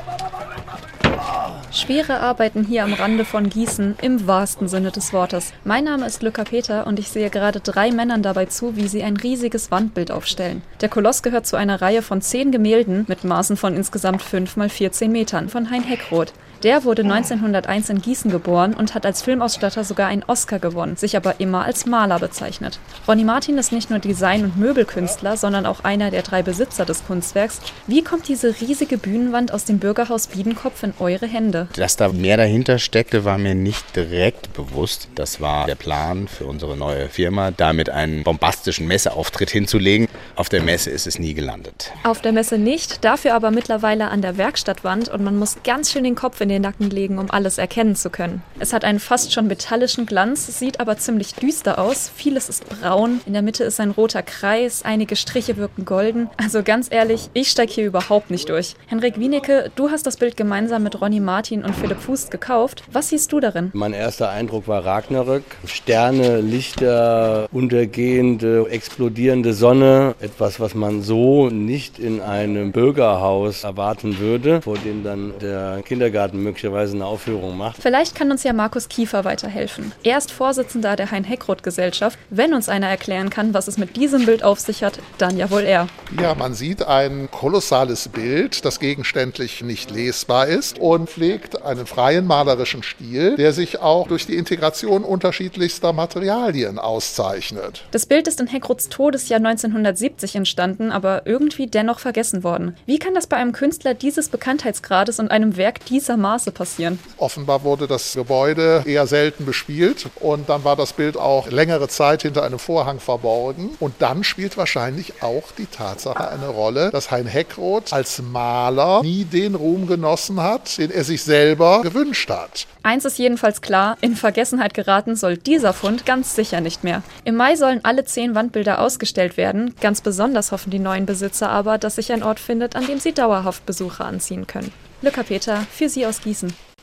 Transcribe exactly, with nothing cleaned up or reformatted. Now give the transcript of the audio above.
Schwere Arbeiten hier am Rande von Gießen, im wahrsten Sinne des Wortes. Mein Name ist Lücker Peter und ich sehe gerade drei Männern dabei zu, wie sie ein riesiges Wandbild aufstellen. Der Koloss gehört zu einer Reihe von zehn Gemälden mit Maßen von insgesamt fünf mal vierzehn Metern von Hein Heckroth. Der wurde neunzehnhunderteins in Gießen geboren und hat als Filmausstatter sogar einen Oscar gewonnen, sich aber immer als Maler bezeichnet. Ronny Martin ist nicht nur Design- und Möbelkünstler, sondern auch einer der drei Besitzer des Kunstwerks. Wie kommt diese riesige Bühnenwand aus dem Bürgerhaus Biedenkopf in eure Hände? Dass da mehr dahinter steckte, war mir nicht direkt bewusst. Das war der Plan für unsere neue Firma, damit einen bombastischen Messeauftritt hinzulegen. Auf der Messe ist es nie gelandet. Auf der Messe nicht, dafür aber mittlerweile an der Werkstattwand und man muss ganz schön den Kopf in den Nacken legen, um alles erkennen zu können. Es hat einen fast schon metallischen Glanz, sieht aber ziemlich düster aus. Vieles ist braun, in der Mitte ist ein roter Kreis, einige Striche wirken golden. Also ganz ehrlich, ich steige hier überhaupt nicht durch. Henrik Wienicke, du hast das Bild gemeinsam mit Ronny Martin und Philipp Fußt gekauft. Was siehst du darin? Mein erster Eindruck war Ragnarök. Sterne, Lichter, untergehende, explodierende Sonne. Etwas, was man so nicht in einem Bürgerhaus erwarten würde, vor dem dann der Kindergarten möglicherweise eine Aufführung macht. Vielleicht kann uns ja Markus Kiefer weiterhelfen. Er ist Vorsitzender der Hein Heckroth Gesellschaft. Wenn uns einer erklären kann, was es mit diesem Bild auf sich hat, dann ja wohl er. Ja, man sieht ein kolossales Bild, das gegenständlich nicht lesbar ist und pflegt einen freien malerischen Stil, der sich auch durch die Integration unterschiedlichster Materialien auszeichnet. Das Bild ist in Heckroths Todesjahr neunzehnhundertsiebzig entstanden, aber irgendwie dennoch vergessen worden. Wie kann das bei einem Künstler dieses Bekanntheitsgrades und einem Werk dieser Maße passieren? Offenbar wurde das Gebäude eher selten bespielt und dann war das Bild auch längere Zeit hinter einem Vorhang verborgen. Und dann spielt wahrscheinlich auch die Tatsache eine Rolle, dass Hein Heckroth als Maler nie den Ruhm genossen hat, den er sich selber gewünscht hat. Eins ist jedenfalls klar, in Vergessenheit geraten soll dieser Fund ganz sicher nicht mehr. Im Mai sollen alle zehn Wandbilder ausgestellt werden. Ganz besonders hoffen die neuen Besitzer aber, dass sich ein Ort findet, an dem sie dauerhaft Besucher anziehen können. Lücker Peter, für Sie aus Gießen.